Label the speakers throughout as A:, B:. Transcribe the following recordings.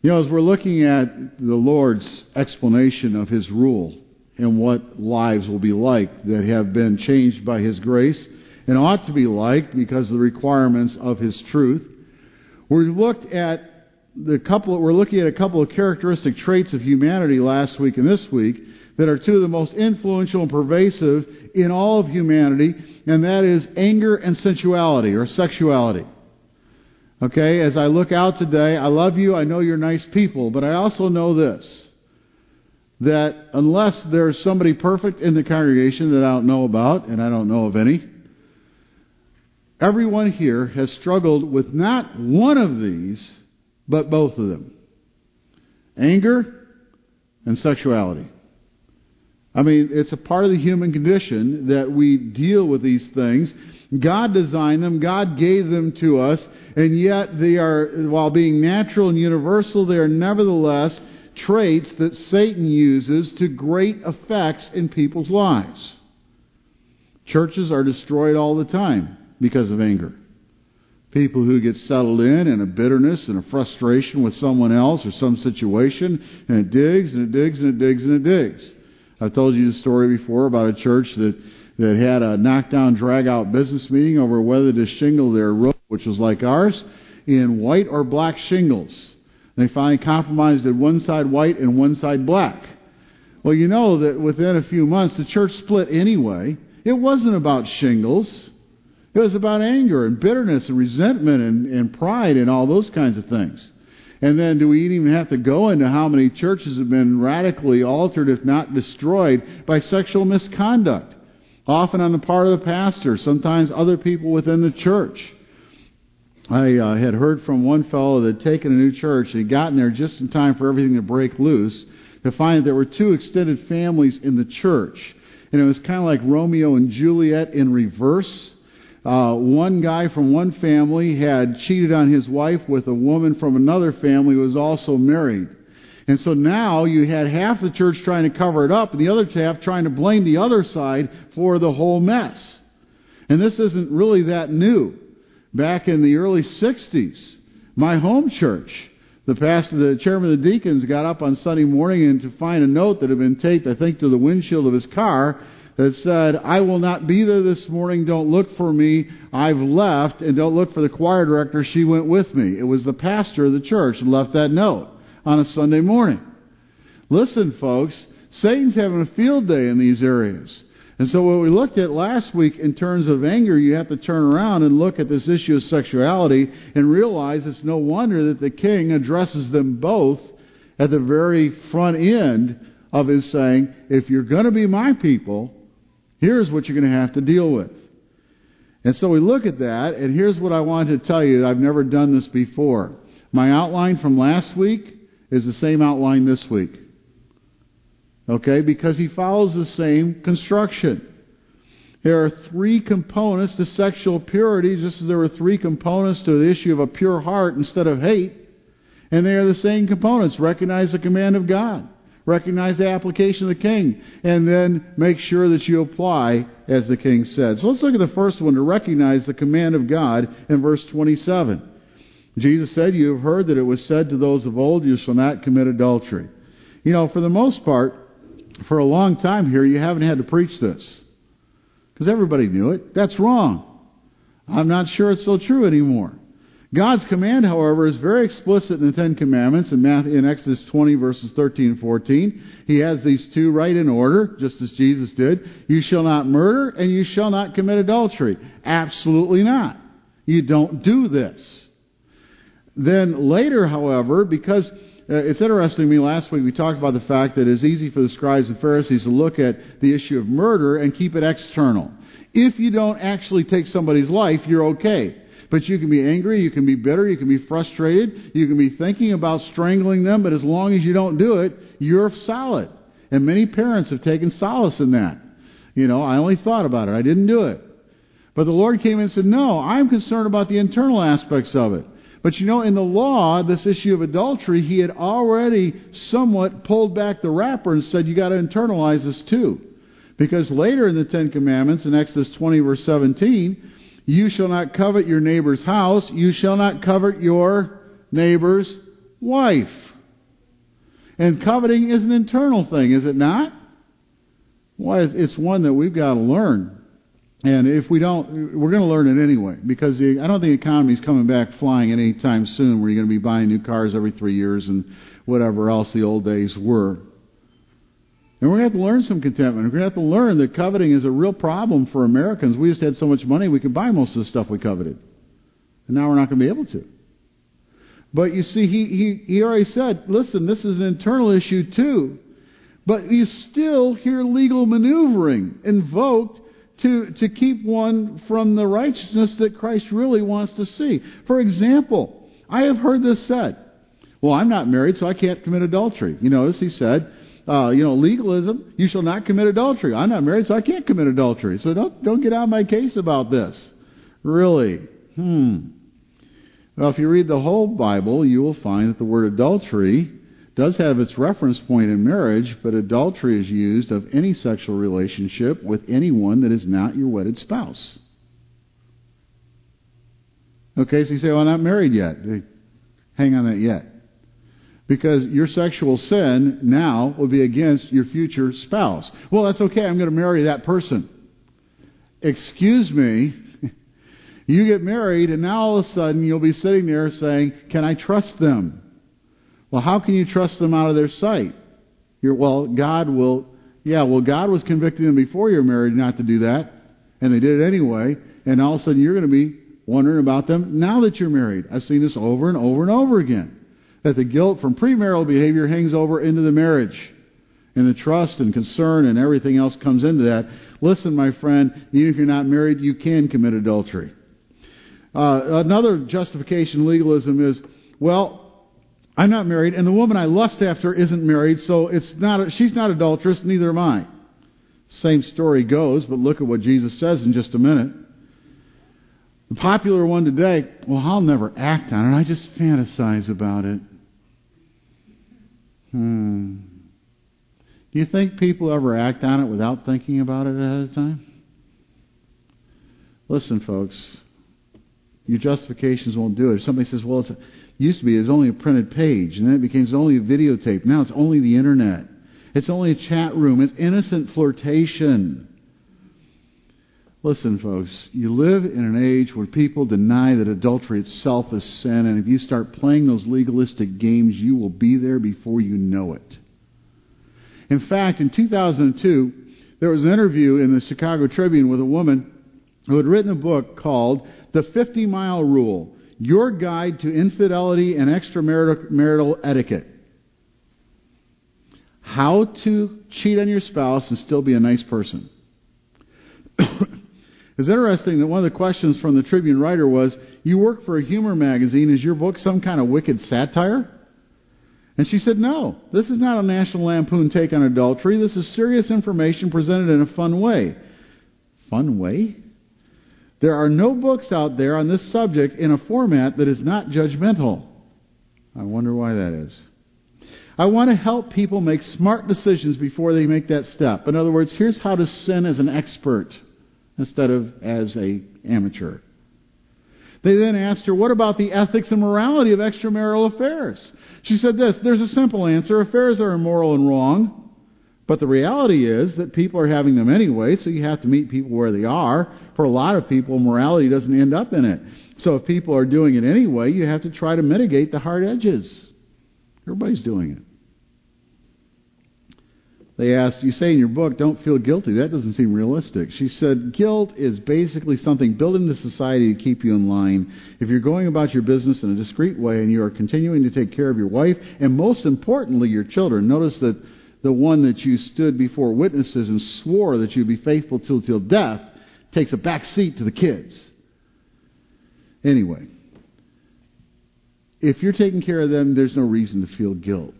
A: As we're looking at the Lord's explanation of His rule and what lives will be like that have been changed by His grace and ought to be like because of the requirements of His truth, we're looking at a couple of characteristic traits of humanity last week and this week that are two of the most influential and pervasive in all of humanity, and that is anger and sensuality or sexuality. Okay, as I look out today, I love you, I know you're nice people, but I also know this, that unless there's somebody perfect in the congregation that I don't know about, and I don't know of any, everyone here has struggled with not one of these, but both of them. Anger and sexuality. I mean, it's a part of the human condition that we deal with these things. God designed them, God gave them to us, and yet they are, while being natural and universal, they are nevertheless traits that Satan uses to great effects in people's lives. Churches are destroyed all the time because of anger. People who get settled in a bitterness and a frustration with someone else or some situation, and it digs and it digs and it digs and it digs. I've told you the story before about a church that had a knockdown, drag-out business meeting over whether to shingle their roof, which was like ours, in white or black shingles. They finally compromised at one side white and one side black. Well, you know that within a few months the church split anyway. It wasn't about shingles. It was about anger and bitterness and resentment and pride and all those kinds of things. And then do we even have to go into how many churches have been radically altered, if not destroyed, by sexual misconduct? Often on the part of the pastor, sometimes other people within the church. I had heard from one fellow that had taken a new church and he'd gotten there just in time for everything to break loose, to find that there were two extended families in the church. And it was kind of like Romeo and Juliet in reverse. One guy from one family had cheated on his wife with a woman from another family who was also married. And so now you had half the church trying to cover it up and the other half trying to blame the other side for the whole mess. And this isn't really that new. Back in the early 60s, my home church, the chairman of the deacons got up on Sunday morning and to find a note that had been taped, I think, to the windshield of his car that said, "I will not be there this morning, don't look for me, I've left, and don't look for the choir director, she went with me." It was the pastor of the church who left that note on a Sunday morning. Listen, folks, Satan's having a field day in these areas. And so what we looked at last week in terms of anger, you have to turn around and look at this issue of sexuality and realize it's no wonder that the king addresses them both at the very front end of his saying, if you're going to be my people, here's what you're going to have to deal with. And so we look at that, and here's what I wanted to tell you. I've never done this before. My outline from last week is the same outline this week. Okay? Because he follows the same construction. There are three components to sexual purity, just as there were three components to the issue of a pure heart instead of hate. And they are the same components. Recognize the command of God. Recognize the application of the king. And then make sure that you apply as the king said. So let's look at the first one, to recognize the command of God in verse 27. Jesus said, "You have heard that it was said to those of old, you shall not commit adultery." You know, for the most part, for a long time here, you haven't had to preach this. Because everybody knew it. That's wrong. I'm not sure it's so true anymore. God's command, however, is very explicit in the Ten Commandments in Exodus 20, verses 13 and 14. He has these two right in order, just as Jesus did. You shall not murder, and you shall not commit adultery. Absolutely not. You don't do this. Then later, however, because it's interesting to me, last week we talked about the fact that it's easy for the scribes and Pharisees to look at the issue of murder and keep it external. If you don't actually take somebody's life, you're okay. But you can be angry, you can be bitter, you can be frustrated, you can be thinking about strangling them, but as long as you don't do it, you're solid. And many parents have taken solace in that. You know, I only thought about it, I didn't do it. But the Lord came in and said, no, I'm concerned about the internal aspects of it. But you know, in the law, this issue of adultery, he had already somewhat pulled back the wrapper and said, you got to internalize this too. Because later in the Ten Commandments, in Exodus 20, verse 17, you shall not covet your neighbor's house, you shall not covet your neighbor's wife. And coveting is an internal thing, is it not? Why? It's one that we've got to learn. And if we don't, we're going to learn it anyway, because I don't think the economy is coming back flying anytime soon where you're going to be buying new cars every 3 years and whatever else the old days were. And we're going to have to learn some contentment. We're going to have to learn that coveting is a real problem for Americans. We just had so much money we could buy most of the stuff we coveted. And now we're not going to be able to. But you see, he already said, listen, this is an internal issue too. But you still hear legal maneuvering invoked to keep one from the righteousness that Christ really wants to see. For example, I have heard this said, well, I'm not married, so I can't commit adultery. You notice he said, legalism, you shall not commit adultery. I'm not married, so I can't commit adultery. So don't get out of my case about this. Really? Well, if you read the whole Bible, you will find that the word adultery does have its reference point in marriage, but adultery is used of any sexual relationship with anyone that is not your wedded spouse. Okay, so you say, well, I'm not married yet. Hang on that yet. Because your sexual sin now will be against your future spouse. Well, that's okay, I'm going to marry that person. Excuse me. You get married, and now all of a sudden you'll be sitting there saying, can I trust them? Well, how can you trust them out of their sight? God was convicting them before you were married not to do that, and they did it anyway, and all of a sudden you're going to be wondering about them now that you're married. I've seen this over and over and over again, that the guilt from premarital behavior hangs over into the marriage, and the trust and concern and everything else comes into that. Listen, my friend, even if you're not married, you can commit adultery. Another justification legalism is, well, I'm not married, and the woman I lust after isn't married, so she's not adulterous, neither am I. Same story goes, but look at what Jesus says in just a minute. The popular one today, well, I'll never act on it, I just fantasize about it. Do you think people ever act on it without thinking about it ahead of time? Listen, folks, your justifications won't do it. If somebody says, well, it used to be it's only a printed page, and then it became only a videotape. Now it's only the internet. It's only a chat room. It's innocent flirtation. Listen, folks, you live in an age where people deny that adultery itself is sin, and if you start playing those legalistic games, you will be there before you know it. In fact, in 2002, there was an interview in the Chicago Tribune with a woman who had written a book called The 50-Mile Rule, Your Guide to Infidelity and Extramarital Etiquette. How to cheat on your spouse and still be a nice person. It's interesting that one of the questions from the Tribune writer was, you work for a humor magazine, is your book some kind of wicked satire? And she said, no, this is not a National Lampoon take on adultery. This is serious information presented in a fun way. Fun way? There are no books out there on this subject in a format that is not judgmental. I wonder why that is. I want to help people make smart decisions before they make that step. In other words, here's how to sin as an expert instead of as an amateur. They then asked her, what about the ethics and morality of extramarital affairs? She said this, there's a simple answer. Affairs are immoral and wrong. But the reality is that people are having them anyway, so you have to meet people where they are. For a lot of people, morality doesn't end up in it. So if people are doing it anyway, you have to try to mitigate the hard edges. Everybody's doing it. They asked, you say in your book, don't feel guilty. That doesn't seem realistic. She said, guilt is basically something built into society to keep you in line. If you're going about your business in a discreet way and you are continuing to take care of your wife and most importantly your children, notice that the one that you stood before witnesses and swore that you'd be faithful till death takes a back seat to the kids. Anyway, if you're taking care of them, there's no reason to feel guilt.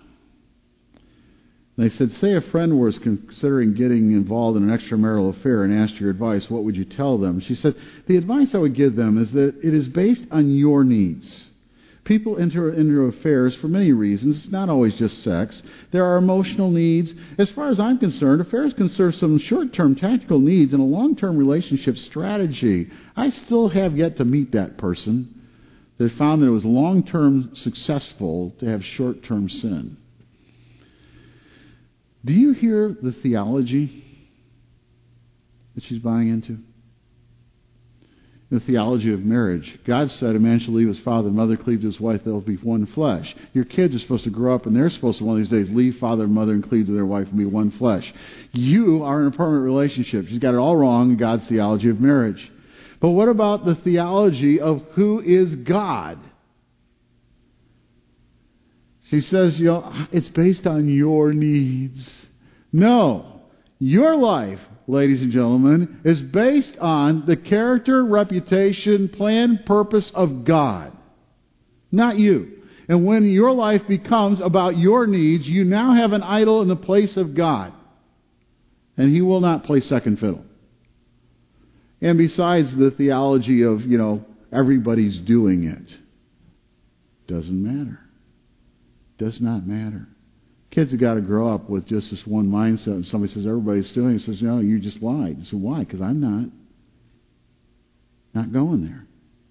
A: They said, say a friend was considering getting involved in an extramarital affair and asked your advice, what would you tell them? She said, the advice I would give them is that it is based on your needs. People enter into affairs for many reasons. It's not always just sex. There are emotional needs. As far as I'm concerned, affairs can serve some short-term tactical needs and a long-term relationship strategy. I still have yet to meet that person that found that it was long-term successful to have short-term sin. Do you hear the theology that she's buying into? The theology of marriage. God said a man shall leave his father and mother, cleave to his wife, they'll be one flesh. Your kids are supposed to grow up and they're supposed to one of these days leave father and mother and cleave to their wife and be one flesh. You are in a permanent relationship. She's got it all wrong in God's theology of marriage. But what about the theology of who is God? She says, it's based on your needs. No. Your life, ladies and gentlemen, is based on the character, reputation, plan, purpose of God, not you. And when your life becomes about your needs, you now have an idol in the place of God. And He will not play second fiddle. And besides the theology of, everybody's doing it, doesn't matter. Does not matter. Kids have got to grow up with just this one mindset. And somebody says, everybody's doing it. He says, no, you just lied. So why? Because I'm not. Not going there.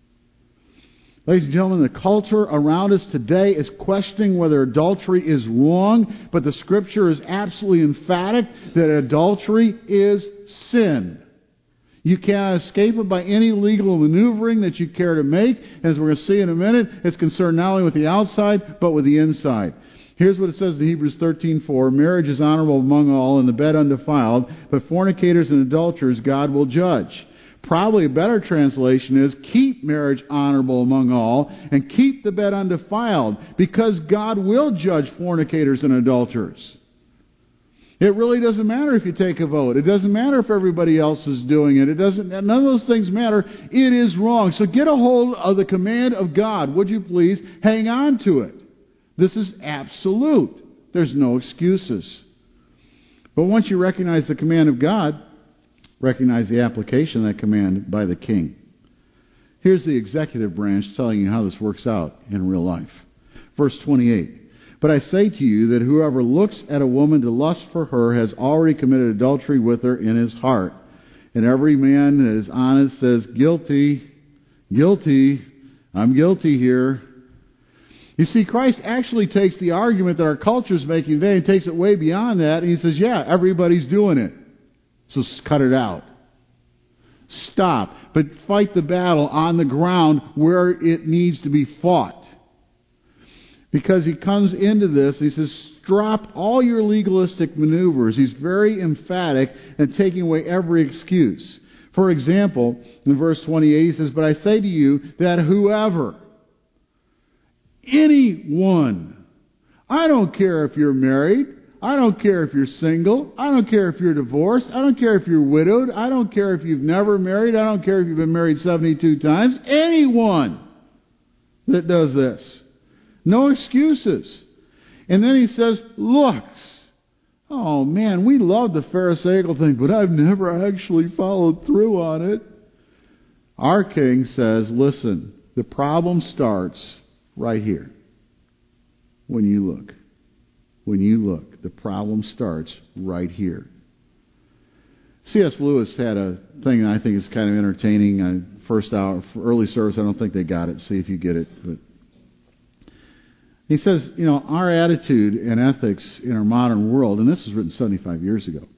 A: Ladies and gentlemen, the culture around us today is questioning whether adultery is wrong, but the Scripture is absolutely emphatic that adultery is sin. You cannot escape it by any legal maneuvering that you care to make. As we're going to see in a minute, it's concerned not only with the outside, but with the inside. Here's what it says in Hebrews 13:4. Marriage is honorable among all, and the bed undefiled, but fornicators and adulterers God will judge. Probably a better translation is, keep marriage honorable among all, and keep the bed undefiled, because God will judge fornicators and adulterers. It really doesn't matter if you take a vote. It doesn't matter if everybody else is doing it. None of those things matter. It is wrong. So get a hold of the command of God. Would you please hang on to it? This is absolute. There's no excuses. But once you recognize the command of God, recognize the application of that command by the king. Here's the executive branch telling you how this works out in real life. Verse 28. But I say to you that whoever looks at a woman to lust for her has already committed adultery with her in his heart. And every man that is honest says, guilty, guilty, I'm guilty here. You see, Christ actually takes the argument that our culture is making today and takes it way beyond that. And He says, yeah, everybody's doing it. So cut it out. Stop. But fight the battle on the ground where it needs to be fought. Because He comes into this, He says, drop all your legalistic maneuvers. He's very emphatic in taking away every excuse. For example, in verse 28, He says, but I say to you that whoever, anyone, I don't care if you're married, I don't care if you're single, I don't care if you're divorced, I don't care if you're widowed, I don't care if you've never married, I don't care if you've been married 72 times, anyone that does this. No excuses. And then He says, looks. Oh man, we love the Pharisaical thing, but I've never actually followed through on it. Our King says, listen, the problem starts right here. When you look. When you look, the problem starts right here. C.S. Lewis had a thing that I think is kind of entertaining. First hour, early service, I don't think they got it. See if you get it. But he says, our attitude and ethics in our modern world, and this was written 75 years ago,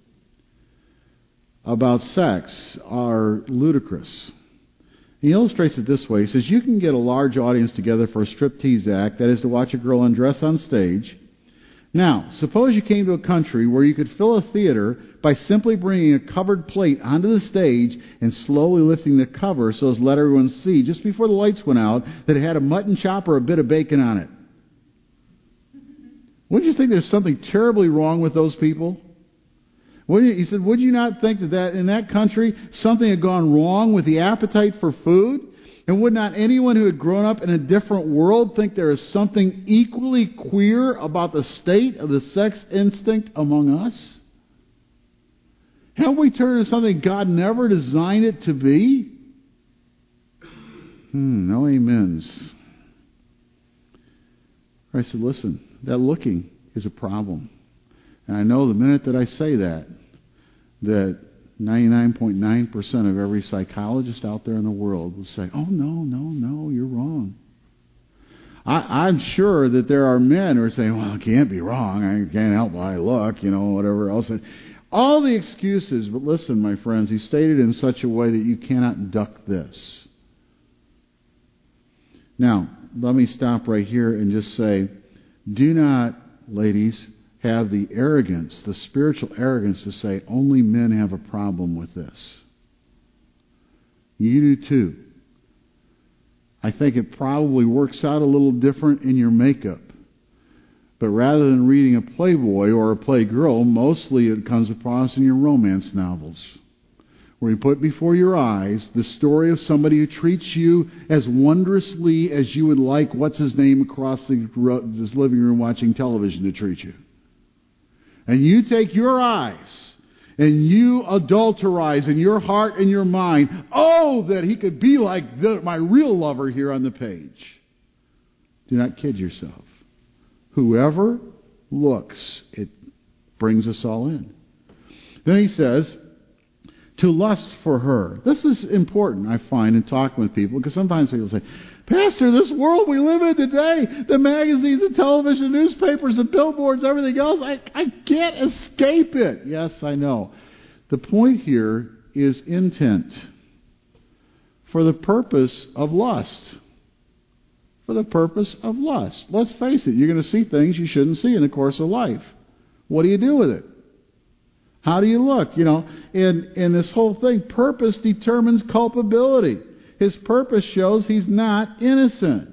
A: about sex are ludicrous. He illustrates it this way. He says, you can get a large audience together for a striptease act, that is to watch a girl undress on stage. Now, suppose you came to a country where you could fill a theater by simply bringing a covered plate onto the stage and slowly lifting the cover so as to let everyone see, just before the lights went out, that it had a mutton chop or a bit of bacon on it. Wouldn't you think there's something terribly wrong with those people? He said, would you not think that in that country something had gone wrong with the appetite for food? And would not anyone who had grown up in a different world think there is something equally queer about the state of the sex instinct among us? Have we turned to something God never designed it to be? No amens. I said, listen, that looking is a problem. And I know the minute that I say that 99.9% of every psychologist out there in the world will say, oh, no, you're wrong. I'm sure that there are men who are saying, well, it can't be wrong. I can't help how I look, whatever else. All the excuses. But listen, my friends, he stated in such a way that you cannot duck this. Now, let me stop right here and just say, do not, ladies, have the arrogance, the spiritual arrogance to say only men have a problem with this. You do too. I think it probably works out a little different in your makeup. But rather than reading a Playboy or a Playgirl, mostly it comes across in your romance novels, where you put before your eyes the story of somebody who treats you as wondrously as you would like what's-his-name across this living room watching television to treat you. And you take your eyes and you adulterize in your heart and your mind, oh, that he could be like my real lover here on the page. Do not kid yourself. Whoever looks, it brings us all in. Then he says, to lust for her. This is important, I find, in talking with people, because sometimes people say, Pastor, this world we live in today, the magazines, the television, newspapers, the billboards, everything else, I can't escape it. Yes, I know. The point here is intent. For the purpose of lust. For the purpose of lust. Let's face it, you're going to see things you shouldn't see in the course of life. What do you do with it? How do you look? In this whole thing, purpose determines culpability. His purpose shows he's not innocent.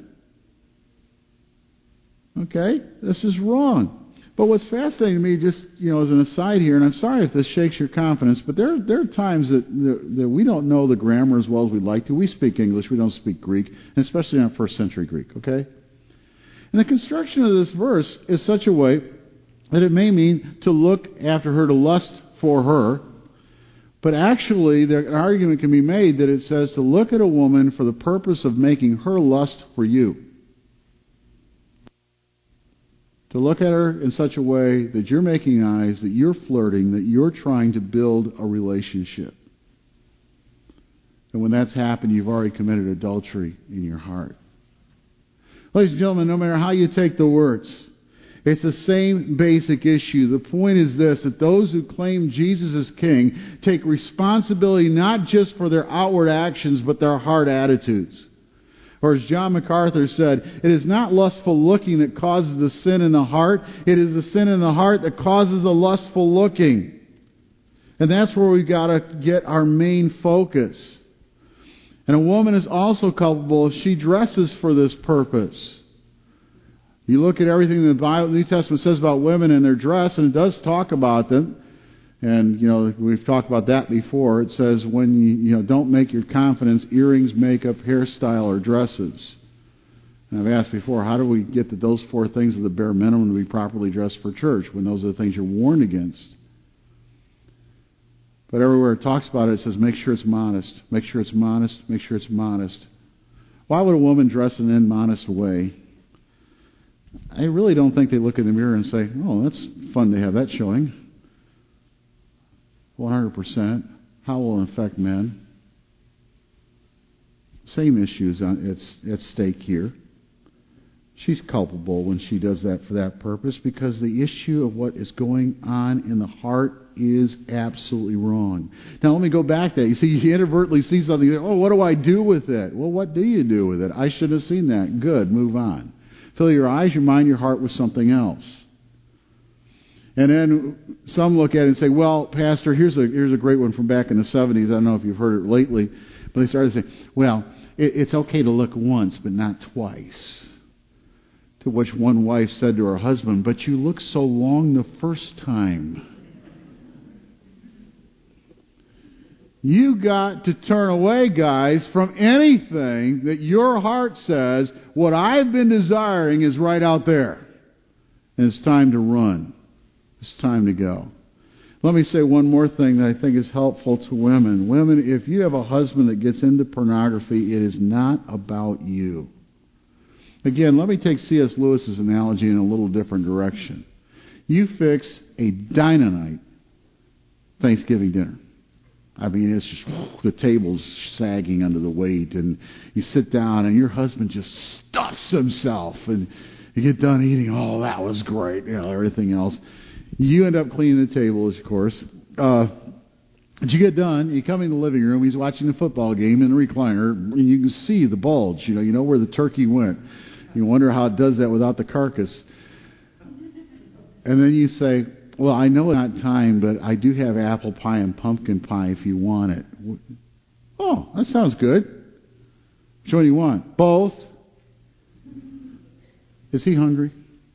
A: Okay? This is wrong. But what's fascinating to me, just as an aside here, and I'm sorry if this shakes your confidence, but there are times that we don't know the grammar as well as we'd like to. We speak English, we don't speak Greek, and especially not first century Greek, okay? And the construction of this verse is such a way that it may mean to look after her, to lust for her, but actually an argument can be made that it says to look at a woman for the purpose of making her lust for you. To look at her in such a way that you're making eyes, that you're flirting, that you're trying to build a relationship. And when that's happened, you've already committed adultery in your heart. Ladies and gentlemen, no matter how you take the words, it's the same basic issue. The point is this, that those who claim Jesus as King take responsibility not just for their outward actions, but their heart attitudes. Or as John MacArthur said, it is not lustful looking that causes the sin in the heart. It is the sin in the heart that causes the lustful looking. And that's where we've got to get our main focus. And a woman is also culpable if she dresses for this purpose. You look at everything the New Testament says about women and their dress, and it does talk about them. And, we've talked about that before. It says when you don't make your confidence earrings, makeup, hairstyle, or dresses. And I've asked before, how do we get that those four things are the bare minimum to be properly dressed for church when those are the things you're warned against? But everywhere it talks about it, it says make sure it's modest. Make sure it's modest. Make sure it's modest. Why would a woman dress in an immodest way? I really don't think they look in the mirror and say, oh, that's fun to have that showing. 100%. How will it affect men? Same issues at stake here. She's culpable when she does that for that purpose because the issue of what is going on in the heart is absolutely wrong. Now let me go back to that. You see, you inadvertently see something. Oh, what do I do with it? Well, what do you do with it? I should have seen that. Good, move on. Fill your eyes, your mind, your heart with something else. And then some look at it and say, well, Pastor, here's a great one from back in the 70s. I don't know if you've heard it lately. But they started saying, well, it's okay to look once, but not twice. To which one wife said to her husband, but you looked so long the first time. You got to turn away, guys, from anything that your heart says, what I've been desiring is right out there. And it's time to run. It's time to go. Let me say one more thing that I think is helpful to women. Women, if you have a husband that gets into pornography, it is not about you. Again, let me take C.S. Lewis's analogy in a little different direction. You fix a dynamite Thanksgiving dinner. I mean, it's just, the table's sagging under the weight, and you sit down, and your husband just stuffs himself, and you get done eating, oh, that was great, everything else. You end up cleaning the table, of course. But you get done, you come in the living room, he's watching the football game in the recliner, and you can see the bulge, you know where the turkey went. You wonder how it does that without the carcass. And then you say, well, I know it's not time, but I do have apple pie and pumpkin pie if you want it. Oh, that sounds good. Which one do you want? Both. Is he hungry?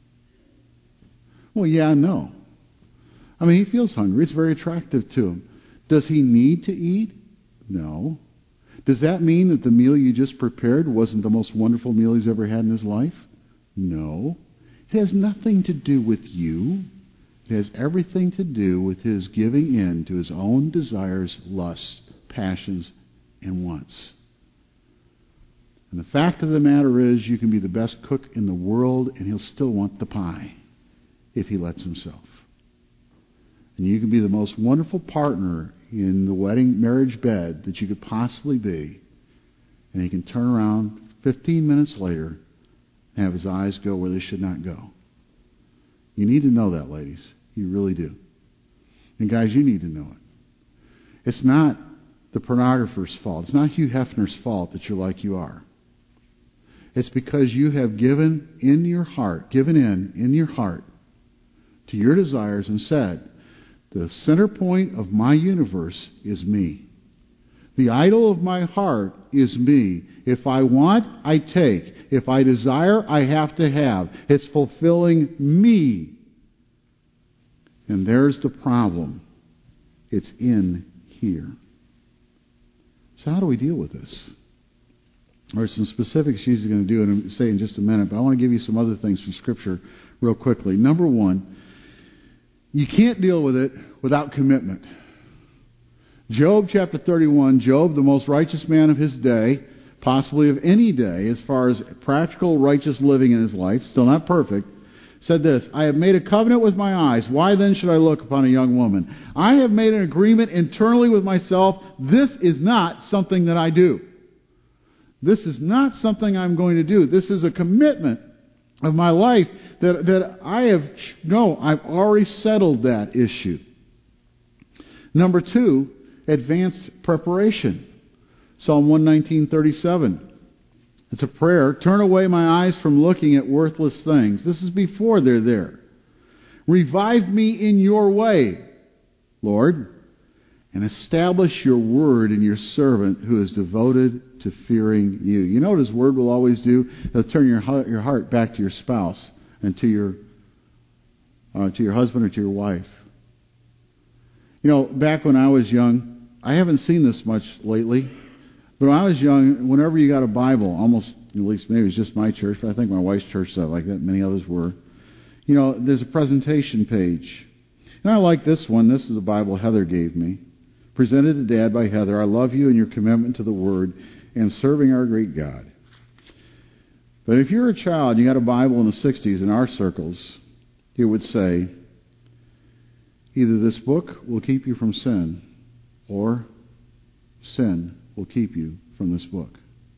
A: Well, yeah, no. I mean, he feels hungry. It's very attractive to him. Does he need to eat? No. Does that mean that the meal you just prepared wasn't the most wonderful meal he's ever had in his life? No. It has nothing to do with you. It has everything to do with his giving in to his own desires, lusts, passions, and wants. And the fact of the matter is, you can be the best cook in the world, and he'll still want the pie if he lets himself. And you can be the most wonderful partner in the wedding marriage bed that you could possibly be, and he can turn around 15 minutes later and have his eyes go where they should not go. You need to know that, ladies. You really do. And guys, you need to know it. It's not the pornographer's fault. It's not Hugh Hefner's fault that you're like you are. It's because you have given in your heart to your desires and said, the center point of my universe is me. The idol of my heart is me. If I want, I take. If I desire, I have to have. It's fulfilling me. And there's the problem. It's in here. So how do we deal with this? There are some specifics she's going to do and say in just a minute, but I want to give you some other things from Scripture real quickly. Number one, you can't deal with it without commitment. Job chapter 31, Job, the most righteous man of his day, possibly of any day, as far as practical righteous living in his life, still not perfect, said this, I have made a covenant with my eyes. Why then should I look upon a young woman? I have made an agreement internally with myself. This is not something that I do. This is not something I'm going to do. This is a commitment of my life that I've already settled that issue. Number two, advanced preparation. Psalm 119:37. It's a prayer. Turn away my eyes from looking at worthless things. This is before they're there. Revive me in your way, Lord, and establish your word in your servant who is devoted to fearing you. You know what his word will always do? It'll turn your heart back to your spouse and to your husband or to your wife. You know, back when I was young, I haven't seen this much lately, but when I was young, whenever you got a Bible, almost, at least maybe it was just my church, but I think my wife's church said like that, many others were, you know, there's a presentation page. And I like this one. This is a Bible Heather gave me. Presented to Dad by Heather. I love you and your commitment to the Word and serving our great God. But if you're a child, you got a Bible in the 60s in our circles, it would say, either this book will keep you from sin, or sin will keep you from this book.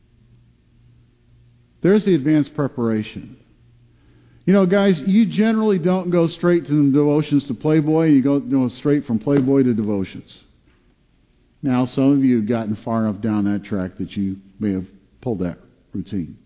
A: There's the advanced preparation. You know, guys, you generally don't go straight from devotions to Playboy. You go straight from Playboy to devotions. Now, some of you have gotten far enough down that track that you may have pulled that routine.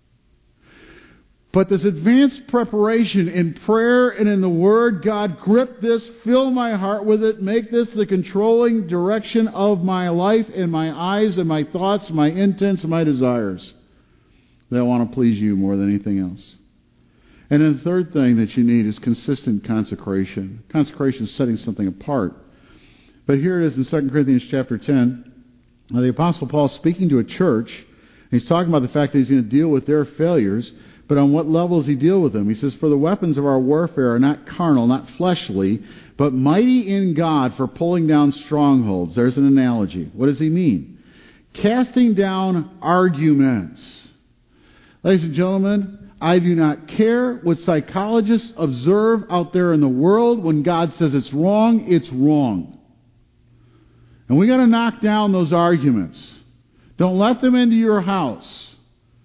A: But this advanced preparation in prayer and in the Word, God, grip this, fill my heart with it, make this the controlling direction of my life and my eyes and my thoughts, my intents and my desires. That I want to please you more than anything else. And then the third thing that you need is consistent consecration. Consecration is setting something apart. But here it is in 2 Corinthians chapter 10. Now the Apostle Paul is speaking to a church. And he's talking about the fact that he's going to deal with their failures. But on what level does he deal with them? He says, for the weapons of our warfare are not carnal, not fleshly, but mighty in God for pulling down strongholds. There's an analogy. What does he mean? Casting down arguments. Ladies and gentlemen, I do not care what psychologists observe out there in the world. When God says it's wrong, it's wrong. And we got to knock down those arguments. Don't let them into your house.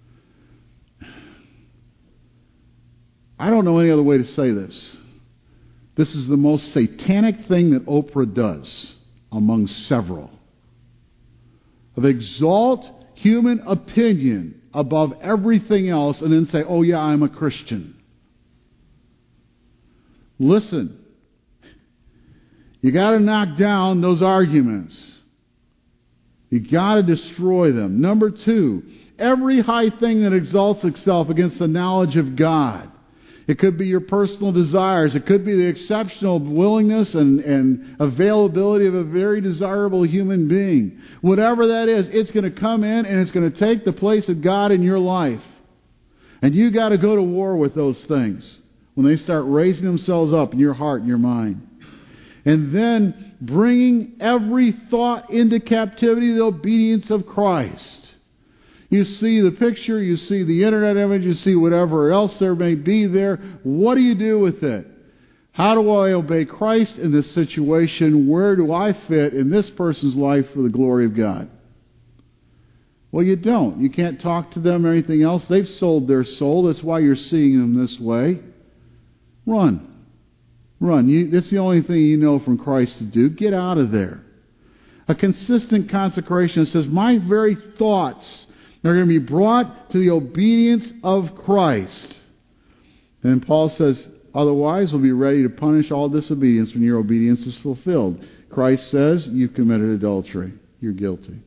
A: I don't know any other way to say this. This is the most satanic thing that Oprah does, among several. Of exalt human opinion above everything else and then say, oh yeah, I'm a Christian. Listen, you got to knock down those arguments. You got to destroy them. Number 2, every high thing that exalts itself against the knowledge of God. It could be your personal desires. It could be the exceptional willingness and availability of a very desirable human being. Whatever that is, it's going to come in and it's going to take the place of God in your life. And you got to go to war with those things when they start raising themselves up in your heart and your mind. And then bringing every thought into captivity to the obedience of Christ. You see the picture, you see the internet image, you see whatever else there may be there. What do you do with it? How do I obey Christ in this situation? Where do I fit in this person's life for the glory of God? Well, you don't. You can't talk to them or anything else. They've sold their soul. That's why you're seeing them this way. Run. Run. That's the only thing you know from Christ to do. Get out of there. A consistent consecration that says, my very thoughts are going to be brought to the obedience of Christ. And Paul says, otherwise we'll be ready to punish all disobedience when your obedience is fulfilled. Christ says, you've committed adultery. You're guilty.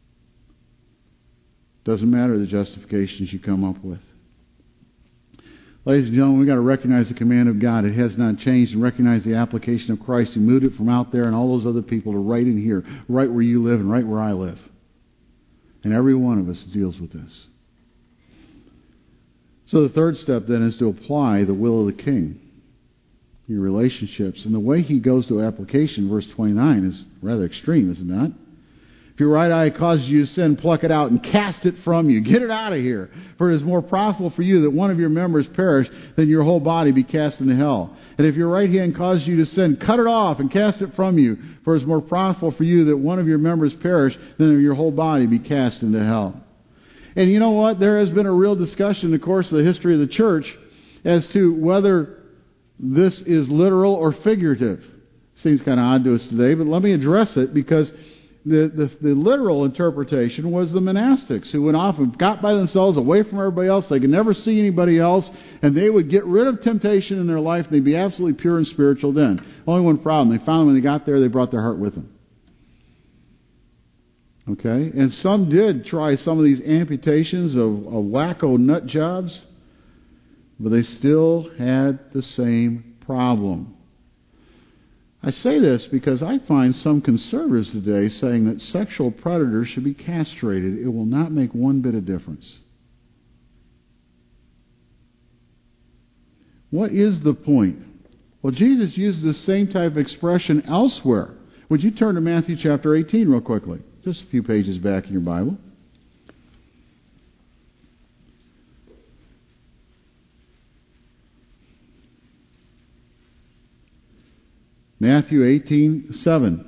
A: Doesn't matter the justifications you come up with. Ladies and gentlemen, we've got to recognize the command of God. It has not changed, and recognize the application of Christ who moved it from out there and all those other people to right in here, right where you live and right where I live. And every one of us deals with this. So the third step then is to apply the will of the King. Your relationships. And the way he goes to application, verse 29, is rather extreme, is it not? If your right eye causes you to sin, pluck it out and cast it from you. Get it out of here. For it is more profitable for you that one of your members perish than your whole body be cast into hell. And if your right hand causes you to sin, cut it off and cast it from you. For it is more profitable for you that one of your members perish than your whole body be cast into hell. And you know what? There has been a real discussion in the course of the history of the church as to whether this is literal or figurative. Seems kind of odd to us today, but let me address it because the literal interpretation was the monastics who went off and got by themselves away from everybody else. They could never see anybody else, and they would get rid of temptation in their life, and they'd be absolutely pure and spiritual then. Only one problem. They found when they got there, they brought their heart with them. Okay? And some did try some of these amputations of wacko nut jobs, but they still had the same problem. I say this because I find some conservatives today saying that sexual predators should be castrated. It will not make one bit of difference. What is the point? Well, Jesus uses the same type of expression elsewhere. Would you turn to Matthew chapter 18 real quickly? Just a few pages back in your Bible. Matthew 18:7.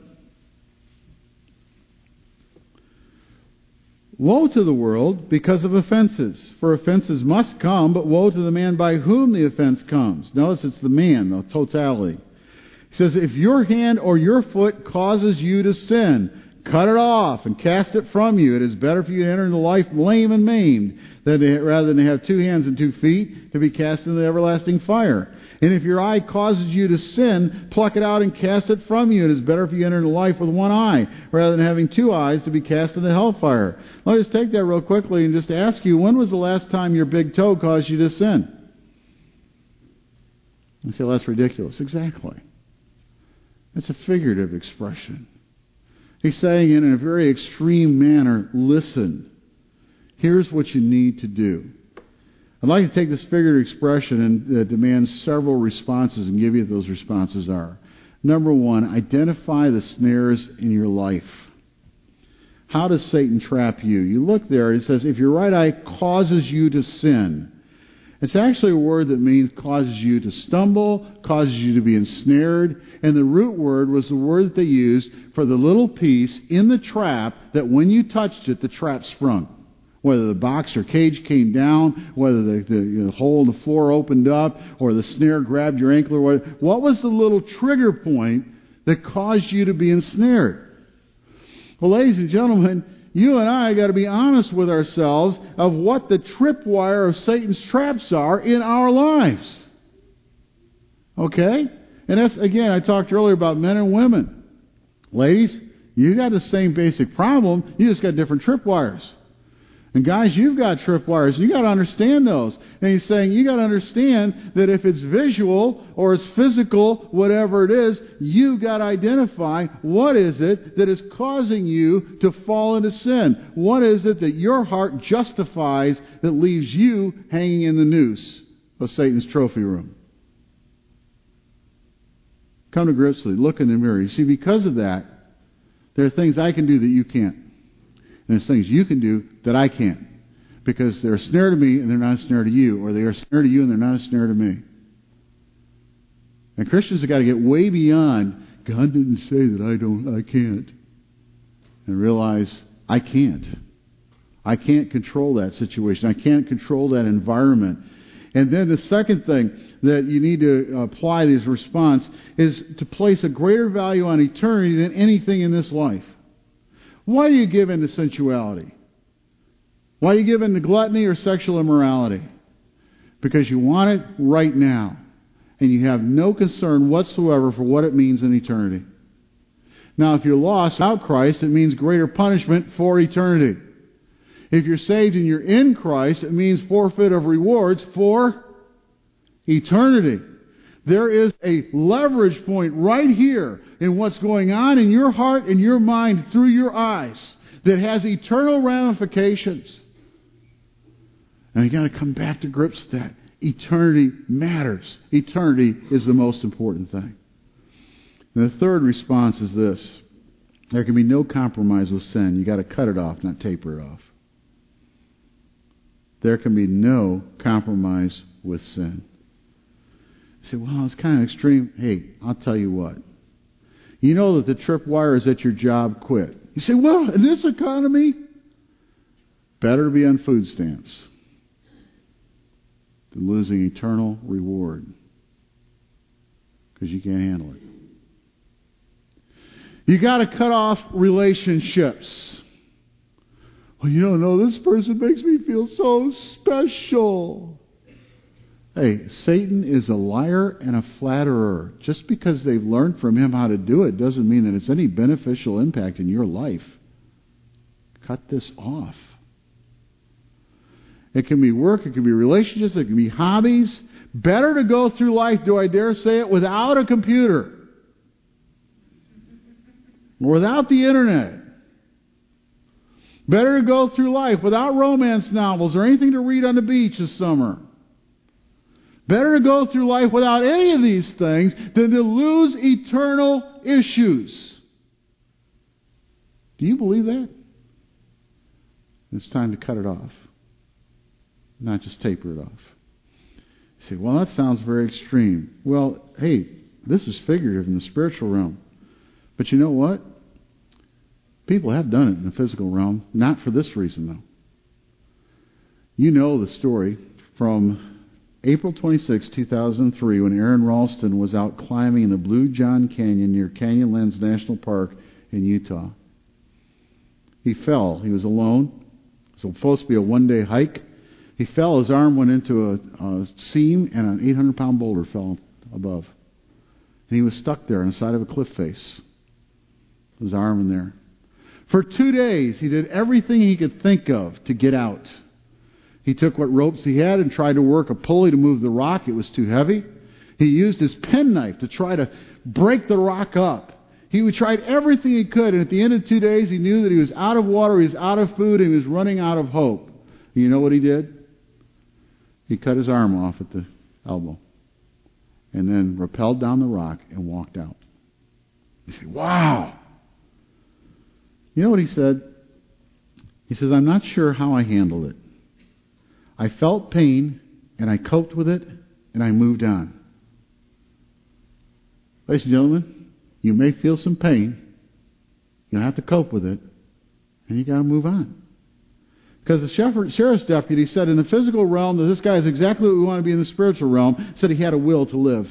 A: Woe to the world because of offenses, for offenses must come, but woe to the man by whom the offense comes. Notice it's the man, the totality. He says, if your hand or your foot causes you to sin, cut it off and cast it from you. It is better for you to enter into life lame and maimed rather than to have 2 hands and 2 feet to be cast into the everlasting fire. And if your eye causes you to sin, pluck it out and cast it from you. It is better for you to enter into life with 1 eye rather than having 2 eyes to be cast into hellfire. Let me just take that real quickly and just ask you, when was the last time your big toe caused you to sin? You say, well, that's ridiculous. Exactly. It's a figurative expression. He's saying in a very extreme manner, listen, here's what you need to do. I'd like to take this figurative expression and demand several responses and give you what those responses are. Number 1, identify the snares in your life. How does Satan trap you? You look there, it says, if your right eye causes you to sin. It's actually a word that means causes you to stumble, causes you to be ensnared. And the root word was the word that they used for the little piece in the trap that when you touched it, the trap sprung. Whether the box or cage came down, whether the hole in the floor opened up, or the snare grabbed your ankle, or what was the little trigger point that caused you to be ensnared? Well, ladies and gentlemen, you and I got to be honest with ourselves of what the tripwire of Satan's traps are in our lives. Okay? And that's, again, I talked earlier about men and women. Ladies, you got the same basic problem, you just got different tripwires. And guys, you've got tripwires. You got to understand those. And he's saying you got to understand that if it's visual or it's physical, whatever it is, you got to identify what is it that is causing you to fall into sin. What is it that your heart justifies that leaves you hanging in the noose of Satan's trophy room? Come to grips with it. Look in the mirror. You see, because of that, there are things I can do that you can't. And there's things you can do that I can't. Because they're a snare to me and they're not a snare to you. Or they are a snare to you and they're not a snare to me. And Christians have got to get way beyond, God didn't say that I can't. And realize, I can't. I can't control that situation. I can't control that environment. And then the second thing that you need to apply this response is to place a greater value on eternity than anything in this life. Why do you give in to sensuality? Why do you give in to gluttony or sexual immorality? Because you want it right now. And you have no concern whatsoever for what it means in eternity. Now, if you're lost without Christ, it means greater punishment for eternity. If you're saved and you're in Christ, it means forfeit of rewards for eternity. There is a leverage point right here in what's going on in your heart and your mind through your eyes that has eternal ramifications. And you got to come back to grips with that. Eternity matters. Eternity is the most important thing. And the third response is this. There can be no compromise with sin. You got to cut it off, not taper it off. There can be no compromise with sin. You say, well, it's kind of extreme. Hey, I'll tell you what. You know that the tripwire is at your job, quit. You say, well, in this economy, better to be on food stamps than losing eternal reward because you can't handle it. You got to cut off relationships. Well, you don't know, this person makes me feel so special. Hey, Satan is a liar and a flatterer. Just because they've learned from him how to do it doesn't mean that it's any beneficial impact in your life. Cut this off. It can be work, it can be relationships, it can be hobbies. Better to go through life, do I dare say it, without a computer. Or without the internet. Better to go through life without romance novels or anything to read on the beach this summer. Better to go through life without any of these things than to lose eternal issues. Do you believe that? It's time to cut it off. Not just taper it off. You say, well, that sounds very extreme. Well, hey, this is figurative in the spiritual realm. But you know what? People have done it in the physical realm. Not for this reason, though. You know the story from April 26, 2003, when Aaron Ralston was out climbing in the Blue John Canyon near Canyonlands National Park in Utah. He fell. He was alone. It was supposed to be a one-day hike. He fell. His arm went into a seam, and an 800-pound boulder fell above. And he was stuck there on the side of a cliff face. His arm in there. For 2 days, he did everything he could think of to get out. He took what ropes he had and tried to work a pulley to move the rock. It was too heavy. He used his penknife to try to break the rock up. He tried everything he could, and at the end of 2 days, he knew that he was out of water, he was out of food, and he was running out of hope. And you know what he did? He cut his arm off at the elbow and then rappelled down the rock and walked out. You say, wow! You know what he said? He says, I'm not sure how I handled it. I felt pain and I coped with it, and I moved on. Ladies and gentlemen, you may feel some pain. You'll have to cope with it, and you got to move on. Because the sheriff's deputy said in the physical realm that this guy is exactly what we want to be in the spiritual realm, said he had a will to live.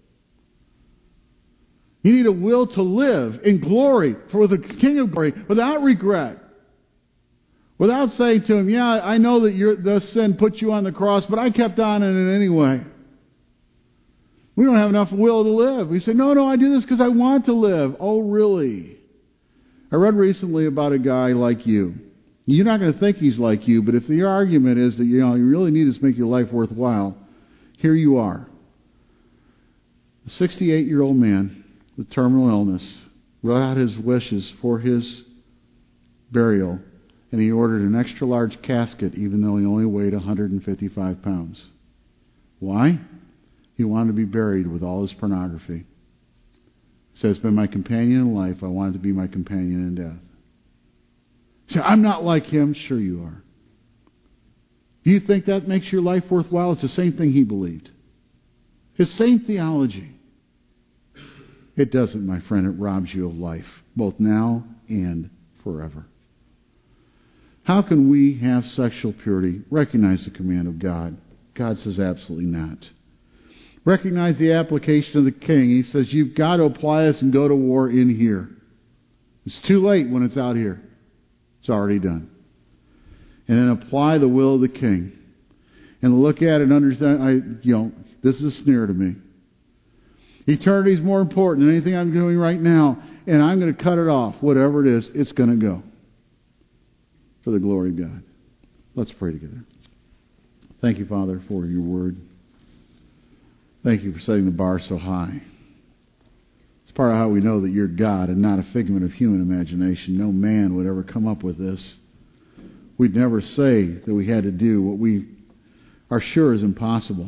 A: You need a will to live in glory for the King of Glory without regret. Without saying to him, yeah, I know that the sin put you on the cross, but I kept on in it anyway. We don't have enough will to live. We say, no, I do this because I want to live. Oh, really? I read recently about a guy like you. You're not going to think he's like you, but if the argument is that you really need this to make your life worthwhile, here you are. A 68-year-old man with terminal illness wrote out his wishes for his burial, and he ordered an extra large casket even though he only weighed 155 pounds. Why? He wanted to be buried with all his pornography. He said, it's been my companion in life. I want it to be my companion in death. Say, I'm not like him. Sure you are. Do you think that makes your life worthwhile? It's the same thing he believed. His same theology. It doesn't, my friend. It robs you of life, both now and forever. How can we have sexual purity? Recognize the command of God. God says absolutely not. Recognize the application of the king. He says you've got to apply this and go to war in here. It's too late when it's out here. It's already done. And then apply the will of the king. And look at it and understand, this is a snare to me. Eternity is more important than anything I'm doing right now. And I'm going to cut it off. Whatever it is, it's going to go. For the glory of God. Let's pray together. Thank you, Father, for your word. Thank you for setting the bar so high. It's part of how we know that you're God and not a figment of human imagination. No man would ever come up with this. We'd never say that we had to do what we are sure is impossible.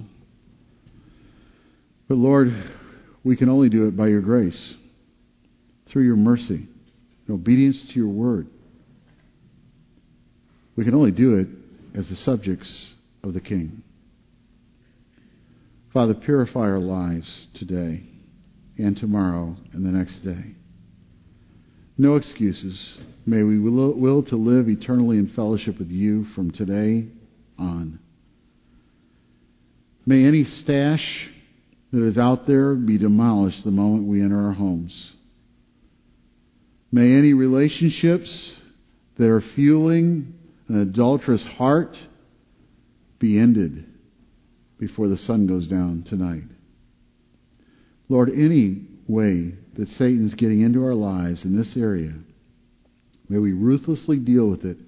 A: But Lord, we can only do it by your grace, through your mercy, and obedience to your word. We can only do it as the subjects of the King. Father, purify our lives today and tomorrow and the next day. No excuses. May we will to live eternally in fellowship with you from today on. May any stash that is out there be demolished the moment we enter our homes. May any relationships that are fueling an adulterous heart be ended before the sun goes down tonight. Lord, any way that Satan's getting into our lives in this area, may we ruthlessly deal with it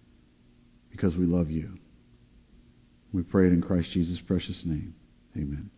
A: because we love you. We pray it in Christ Jesus' precious name. Amen.